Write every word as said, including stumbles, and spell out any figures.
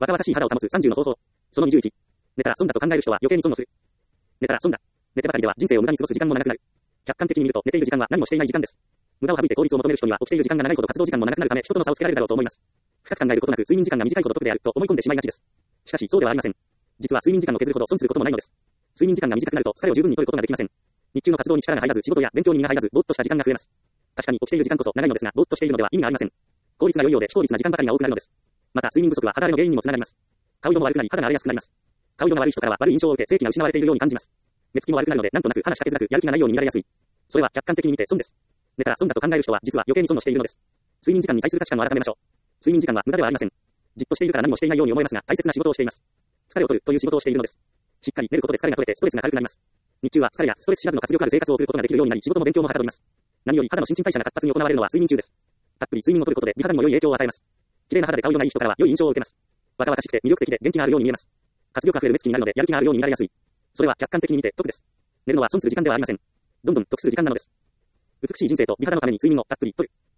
若々しい肌を保つさんじゅうの方法。そのにじゅういち。寝たら損だと考える人は余計に損をする。寝たら損だ。寝てばかりでは人生を無駄に過ごす時間も長くなる。客観的に見ると寝ている時間は何もしていない時間です。無駄を省いて効率を求める人には起きている時間が長いほど活動時間も長くなるため人との差をつけられるだろうと思います。深く考えることなく睡眠時間が短いほど得であると思い込んでしまいがちです。しかしそうではありません。実は睡眠時間を削るほど損することもないのです。睡眠時間が短くなると疲れを十分に取ることができません。日中の活動に力が入らず仕事や勉強に身が入らずぼーっとした時間が増えます。確かに起きている時間こそ長いのですがぼーっとしているのでは意味がありません。効率が良いようで非効率な時間ばかりが多くなるのです。また睡眠不足は肌荒れの原因にもつながります。顔色も悪くなり肌が荒れやすくなります。顔色の悪い人からは悪い印象を受け正気が失われているように感じます。目つきも悪くなるのでなんとなく話しかけづらくやる気がないように見られやすい。それは客観的に見て損です。寝たら損だと考える人は実は余計に損をしているのです。睡眠時間に対する価値観を改めましょう。睡眠時間は無駄ではありません。じっとしているから何もしていないように思えますが大切な仕事をしています。疲れを取るという仕事をしているのです。しっかり寝ることで疲れが取れてストレスが軽くなります。日中は疲れやストレス知らずの活力ある生活を送ることができるようになり仕事も勉強もはかどります。何より肌の新陳代謝が活発に行われるのは睡眠中です。たっぷり睡眠を取ることで美肌にも良い影響を与えます。綺麗な肌で顔色がいい人からは良い印象を受けます。若々しくて魅力的で元気があるように見えます。活力あふれる目つきになるのでやる気があるように見られやすい。それは客観的に見て得です。寝るのは損する時間ではありません。どんどん得する時間なのです。美しい人生と美肌のために睡眠をたっぷりとる。